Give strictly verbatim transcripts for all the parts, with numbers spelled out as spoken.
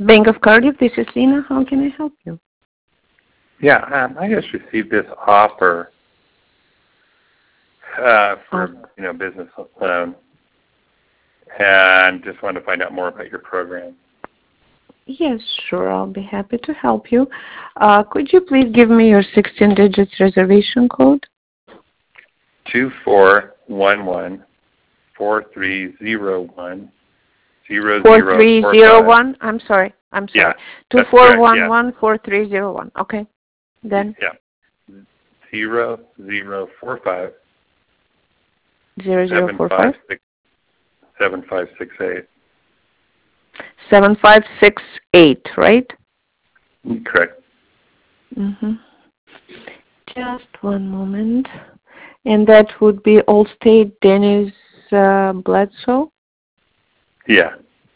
Bank of Cardiff, this is Lena. How can I help you? Yeah, um, I just received this offer uh, for Oh. you know business loan, and just wanted to find out more about your program. Yes, sure. I'll be happy to help you. Uh, could you please give me your sixteen digits reservation code? Two four one one four three zero one zero Four zero three four zero five. one. I'm sorry. I'm sorry. Yeah, Two that's four correct. one Yeah, one four three zero one. Okay. Then yeah. Zero zero four five zero zero seven four five five six seven five six eight. seven five six eight. Right? Correct. Mhm. Just one moment. And that would be Allstate Dennis uh, Bledsoe. Yeah.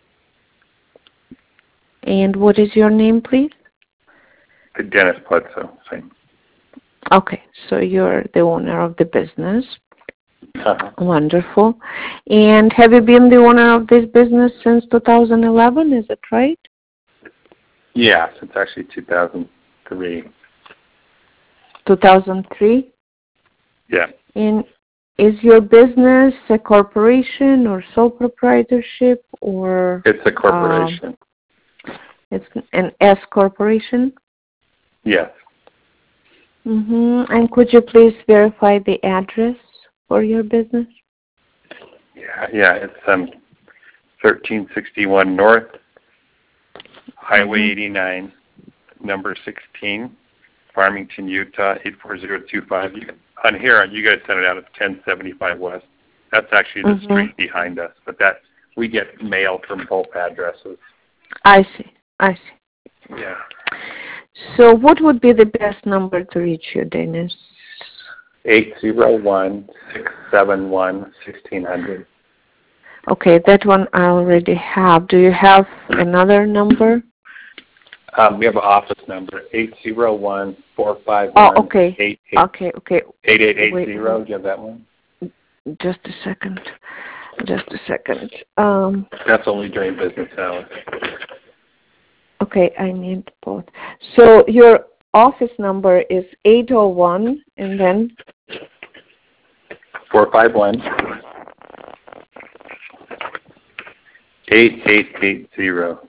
And what is your name, please? Dennis Bledsoe. Same. Okay, so you're the owner of the business. Uh-huh. Wonderful. And have you been the owner of this business since two thousand eleven? Is it right? Yeah, since actually two thousand three. two thousand three? Yeah. And is your business a corporation or sole proprietorship or? It's a corporation. Um, it's an S corporation? Yes. Mm-hmm. And could you please verify the address for your business? Yeah, yeah. It's um thirteen sixty-one North, Highway Mm-hmm. eighty-nine, number sixteen, Farmington, Utah, eight four zero two five. You, on here, you guys sent it out at ten seventy-five West. That's actually the Mm-hmm. street behind us, but that we get mail from both addresses. I see. I see. Yeah. So what would be the best number to reach you, Dennis? eight zero one six seven one sixteen hundred. Okay, that one I already have. Do you have another number? Um, we have an office number, eight zero one four five Oh, one okay. eight eight Okay, okay. eight eight eight Wait, zero. Do you have that one? just a second. Just a second. Um, That's only during business hours. okay, I need both. So your office number is eight oh one and then? four five one eight eight eight zero.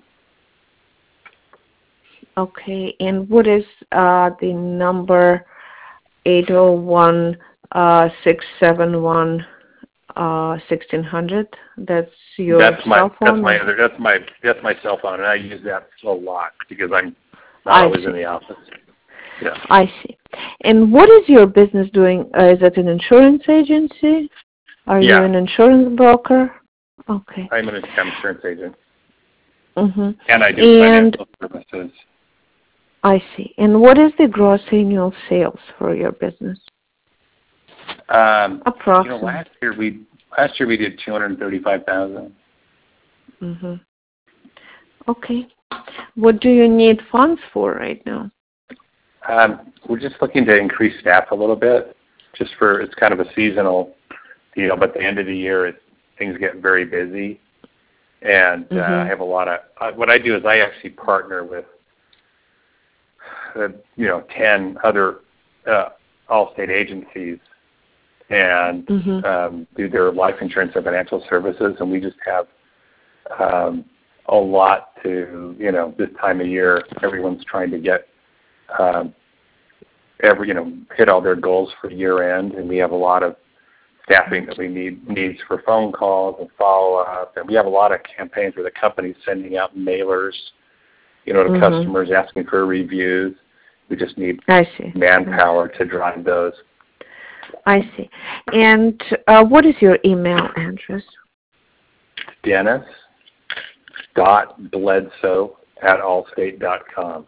Okay, and what is uh, the number eight oh one six seven one sixteen hundred? That's your That's my cell phone? that's my other that's my that's my cell phone, and I use that a lot because I'm not I always see. in the office. Yeah. I see. And what is your business doing? Uh, is it an insurance agency? Are Yeah. you an insurance broker? Okay. I'm an insurance agent, Mm-hmm. and I do And financial services. I see. And what is the gross annual sales for your business? Um, you Approximately. know, last year we last year we did two hundred thirty-five thousand. Mm-hmm. Okay. What do you need funds for right now? Um, we're just looking to increase staff a little bit, just for it's kind of a seasonal deal. But at the end of the year, it, things get very busy, and uh, Mm-hmm. I have a lot of. Uh, what I do is I actually partner with, uh, you know, ten other uh, Allstate agencies, and Mm-hmm. um, do their life insurance and financial services, and we just have um, a lot to, you know, this time of year, everyone's trying to get. Um, every you know hit all their goals for year end, and we have a lot of staffing that we need needs for phone calls and follow up, and we have a lot of campaigns where the company's sending out mailers, you know, to Mm-hmm. customers asking for reviews. We just need I see. manpower to drive those. I see. And uh, what is your email address? Dennis dot Bledsoe at allstate dot com.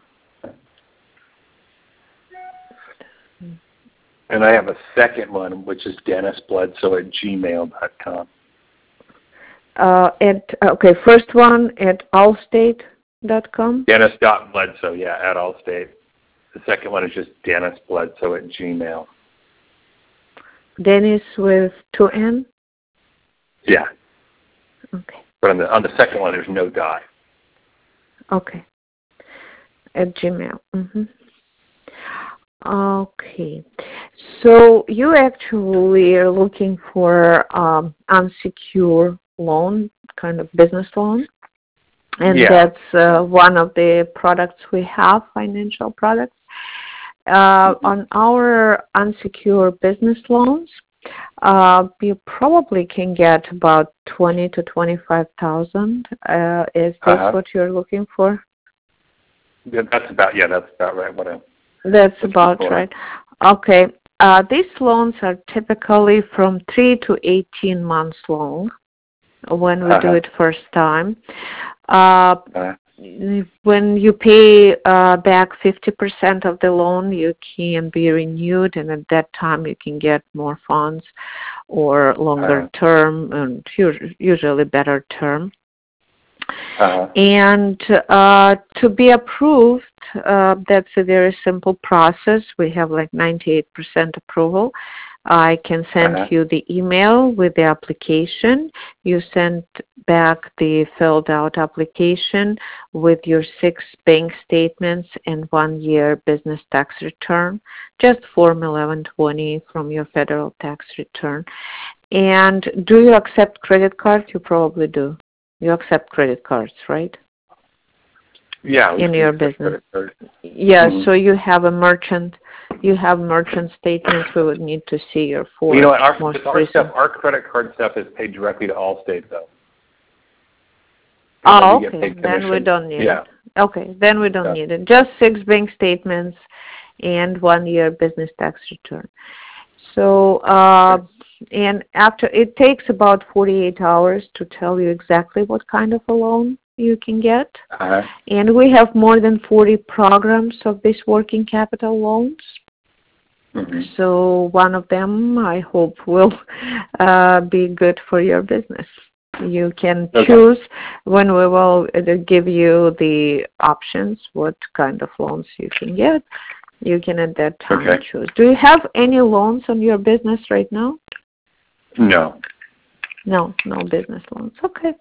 And I have a second one, which is Dennis Bledsoe at gmail dot com. Uh, at okay, first one at allstate dot com. Dennis dot Bledsoe, yeah, at Allstate. The second one is just Dennis Bledsoe at Gmail. Dennis with two N. Yeah, Okay. but on the on the second one, there's no dot. Okay. At Gmail. Mm-hmm. Okay. So you actually are looking for um, unsecured loan, kind of business loan, and Yeah. that's uh, one of the products we have, financial products. Uh, Mm-hmm. on our unsecured business loans, uh, you probably can get about twenty to twenty-five thousand. Uh, is this Uh-huh. what you're looking for? Yeah, that's about yeah, that's about right. What I That's looking about for. right. Okay. Uh, these loans are typically from three to eighteen months long when we Uh-huh. do it first time. Uh, Uh-huh. when you pay uh, back fifty percent of the loan, you can be renewed, and at that time you can get more funds or longer Uh-huh. term, and usually better term. Uh-huh. And uh, to be approved, uh, that's a very simple process. We have like ninety-eight percent approval. I can send Uh-huh. you the email with the application. You send back the filled out application with your six bank statements and one year business tax return, just Form eleven twenty from your federal tax return. And do you accept credit cards? You probably do. You accept credit cards, right? Yeah, we In can your accept business. credit cards. Yeah, Mm-hmm. so you have a merchant, you have merchant statements. We would need to see your four. You know what? Our, most our recent. stuff, our credit card stuff is paid directly to Allstate, though. Oh, We get okay. paid Then we commission. don't need Yeah. it. Okay, then we don't Yeah. need it. Just six bank statements and one year business tax return. So, uh, and after, it takes about forty-eight hours to tell you exactly what kind of a loan you can get. Uh-huh. And we have more than forty programs of these working capital loans. Mm-hmm. So one of them, I hope, will uh, be good for your business. You can Okay. choose when we will give you the options, what kind of loans you can get. You can at that time Okay. choose. Do you have any loans on your business right now? No. No, no business loans. Okay.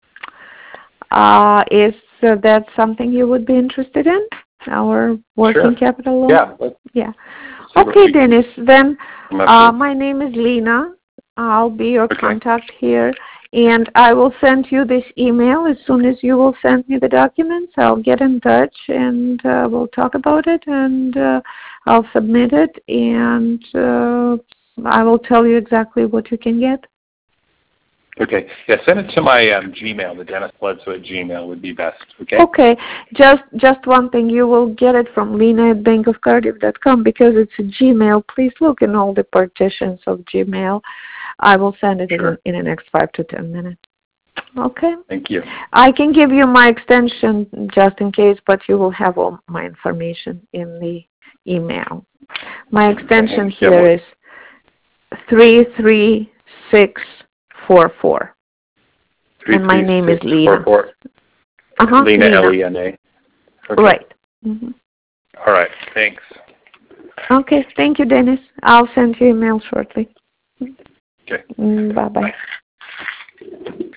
Uh, is uh, that something you would be interested in? Our working Sure. capital loan? Yeah. Let's Yeah. see what Okay, we Dennis. Then come up uh, with. my name is Lena. I'll be your Okay. contact here, and I will send you this email as soon as you will send me the documents. I'll get in touch, and uh, we'll talk about it, and uh, I'll submit it, and uh, I will tell you exactly what you can get. Okay. Yeah, send it to my um, Gmail, the Dennis Bledsoe at Gmail would be best. Okay. Okay. Just just one thing. You will get it from Lena at bank of cardiff dot com because it's a Gmail. Please look in all the partitions of Gmail. I will send it Sure. in, in the next five to ten minutes. Okay. Thank you. I can give you my extension just in case, but you will have all my information in the email. My extension Okay. here Yeah, is three three six four four. three, And my three, name six, is Lena. Four, four. Uh-huh, Lena, Lena. L E N A. Okay. Right. Mm-hmm. All right. Thanks. Okay. Thank you, Dennis. I'll send you email shortly. Okay. Mm, bye-bye. Bye.